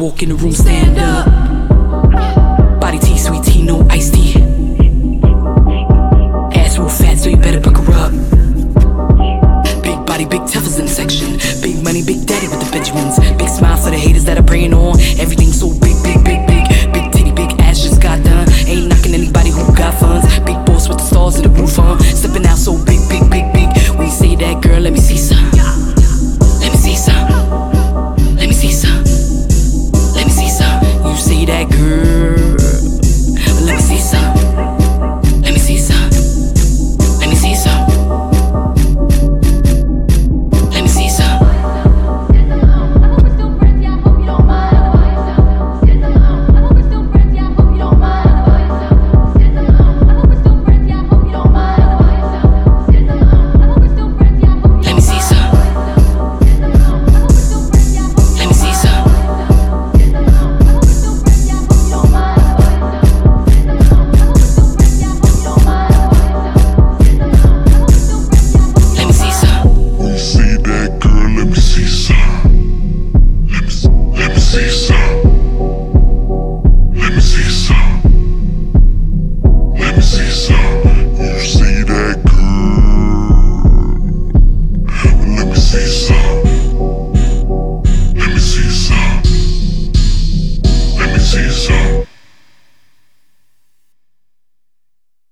walk in the room, stand up. Body tea, sweet tea, no iced tea. Ass real fat, so you better pick her up.